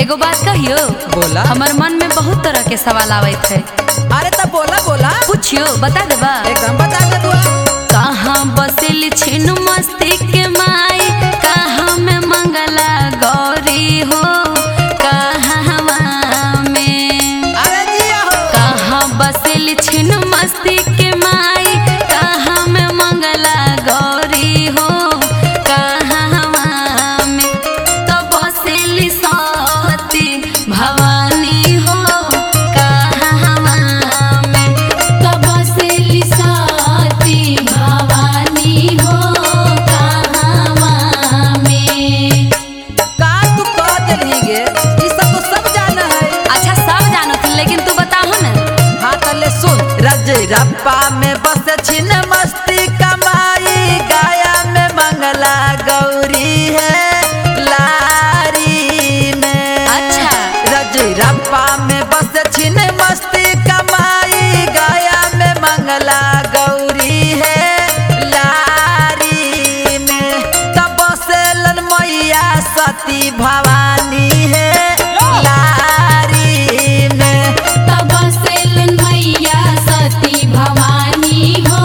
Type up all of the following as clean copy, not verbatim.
एगो बात कहियो। बोला। हमार मन में बहुत तरह के सवाल आवत है। अरे तब बोला बोला। पूछियो, बता देबा। एकदम बता दे बुआ। कहाँ बसेल छिन मस्ती के माई, कहाँ में मंगला गौरी हो, कहाँ में। अरे जिया हो। कहाँ बसेल छिन मस्ती के माई, कहाँ में मंगला गौरी हो, कहाँ में। तो बसेली सती भवानी हो, कहाँ में। तो बसेली सती भवानी हो, कहाँ में। का तू कह देलही गे? ई सब तो सब जाना है। अच्छा सब जानत लेकिन तू बताहो ना। हाँ तले सुन। रजरप्पा में बस छिन मस्ती कमाई, गाया में मंगला गौरी है लारी में। अच्छा। रजरप्पा में बस छिन मस्ती कमाई, गाया में मंगला गौरी है लारी में। तब बसेलन मैया सती भवानी है लारी में। तब बसेलन मैया सती भवानी हो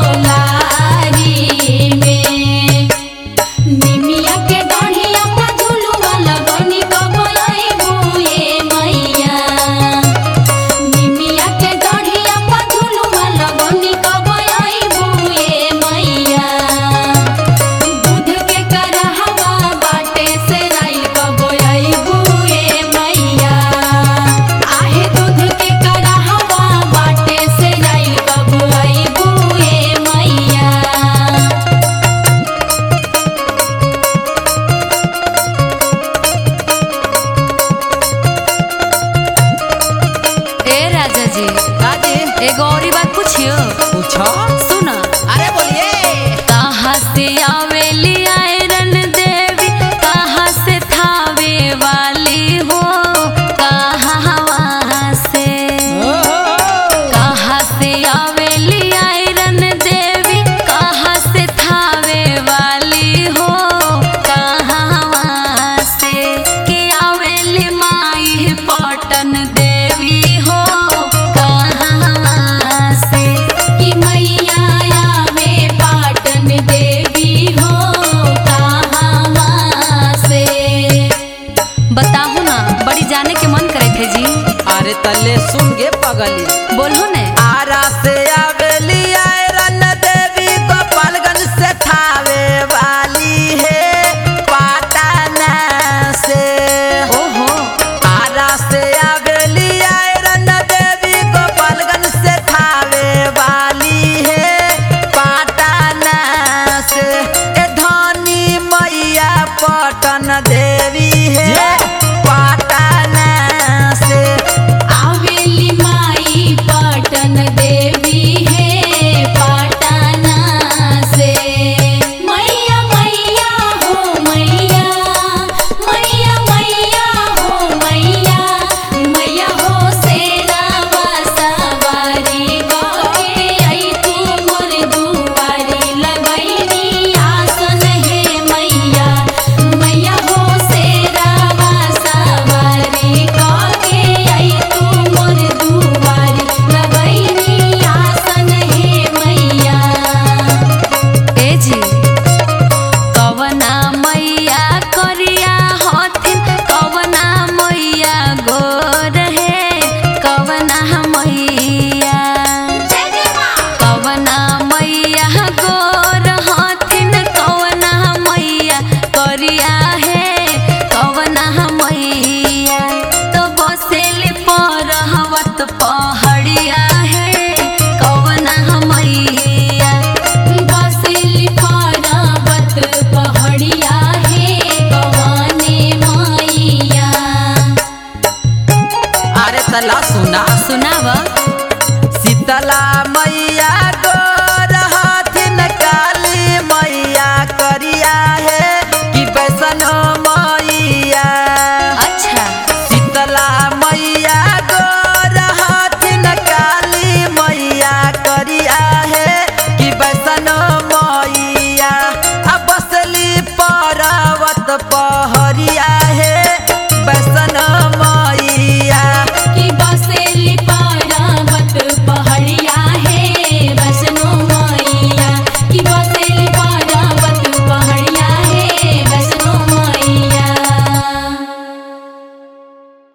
लारी में। निमिया के डाढ़िया पर झुलुआ लगनी कब आइबू ये मैया। निमिया के डाढ़िया पर झुलुआ लगनी कब आइबू ये मैया। दूध के करहवा बाटे से राइल कब आइबू ये मैया। आहे दूध के करहवा बाटे से राइल कब आइबू ये मैया। ए राजा जी, काजी एगो और बात पूछियो। पूछो।